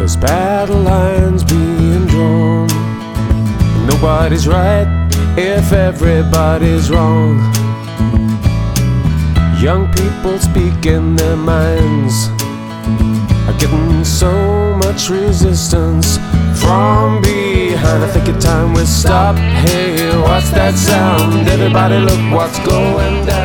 endless battle lines being drawn. Nobody's right if everybody's wrong. Young people speaking their minds are getting so much resistance from behind. I think it's time we stop. Hey, what's that sound? Everybody look what's going down.